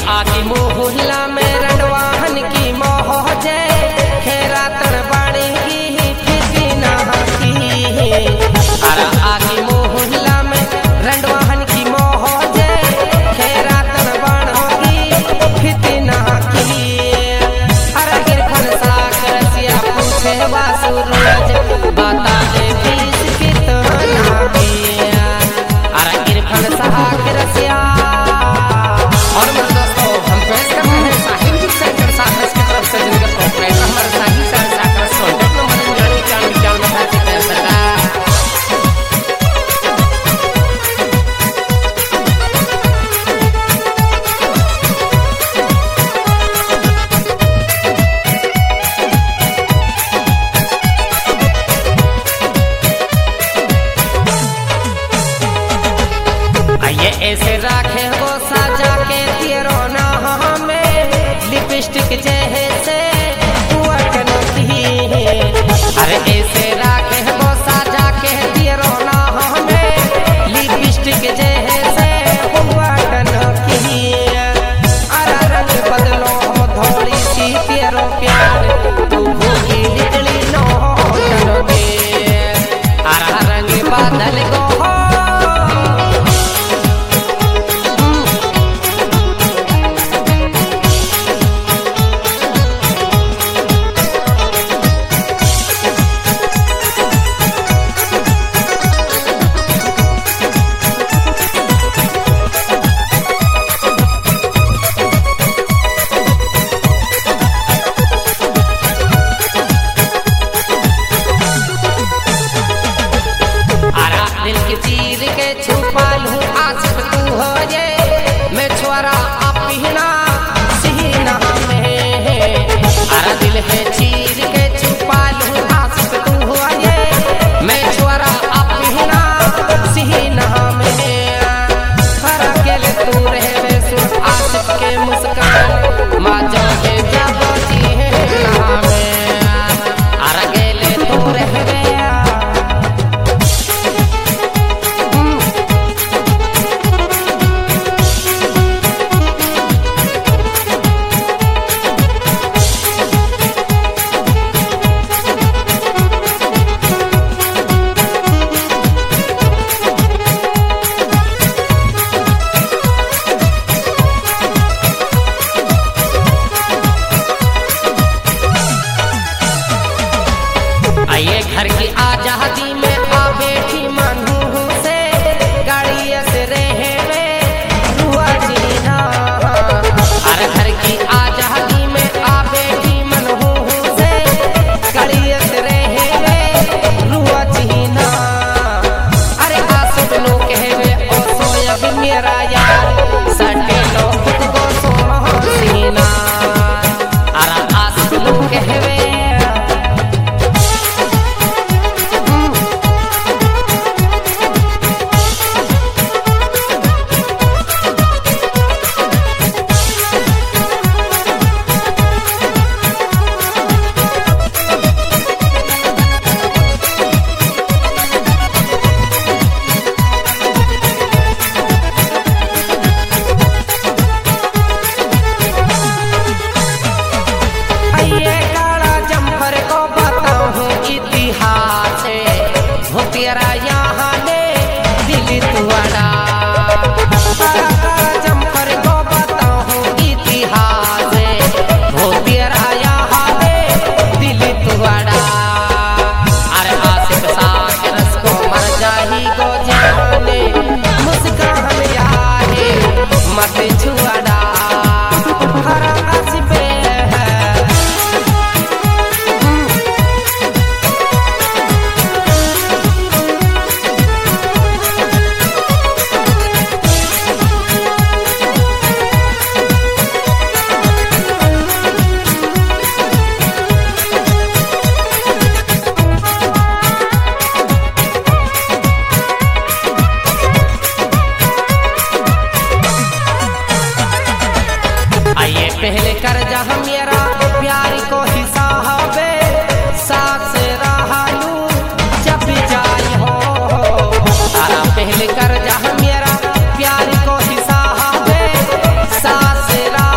आकी मोहल्ला में रंडवाहन की मौजे खेरा तड़बाड़ी की फितना की। अरे आकी मोहल्ला में रंडवाहन की मौजे खेरा तड़बाड़ी की फितना की। अरे गिरफन साक रसिया पूछे वासुरज बता दे बीस कितना किया। अरे गिरफन साक रसिया ऐसे राखे वो सजा के तेरो ना हमें लिपस्टिक जैसे अरे ऐसे राखे वो सजा के तेरो ना हमें लिपस्टिक जैसे अरे रंग बदलो थोड़ी सी तेरो प्यार तू भूखी निकली नो अरे रंग बदल गो चीर के छुपा लूं आसिफ तू हो जे मैं छोरा अपना सीना में। अरे दिल है चीर के छुपा लूं आसिफ तू हो जे मैं छोरा अपना सीना में। हर अकेले तू रहे सुन आसिफ के मुस्कान माँ जो के जब जी है में। अरे अकेले तू रहे ये घर की आजादी में आ बैठी मनहू से गाड़ी से रहे वे रुआ जीना। अरे घर की आजादी में आ बैठी मनहू से गाड़ी से रहे वे रुआ जीना। अरे आसिफ लो कहवे ओ सोया भी मेरा यार सटे लो खुद को सोना सीना। अरे आसिफ लो कहवे इतिहास हो तेरा यहाँ ने दिल तुअड़ा। जमकर को बताऊँ इतिहास हो तेरा यहाँ ने दिल तुअड़ा। अरे आसिफ साक रस को मर जाही गो जाने मुस्कान यारे मत छुअड़ा। हर आसिफ पहले कर जा मेरा प्यार को हिसाबे साथ से रहा लूं जब जाई हो। तारा पहले कर जा मेरा प्यार को हिसाबे साथ से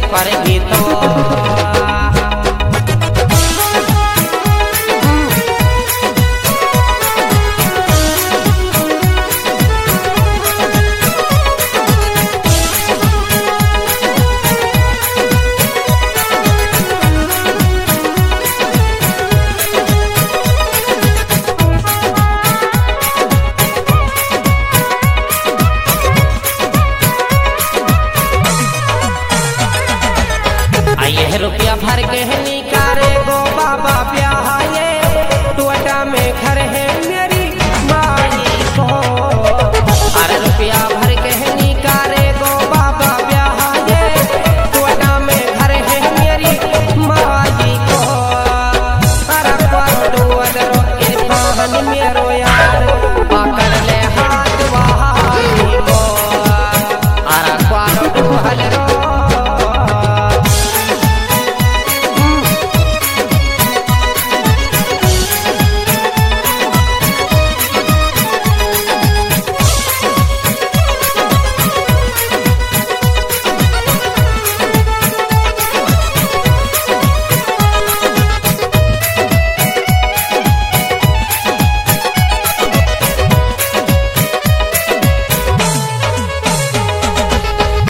पर गीतो रुपया भर के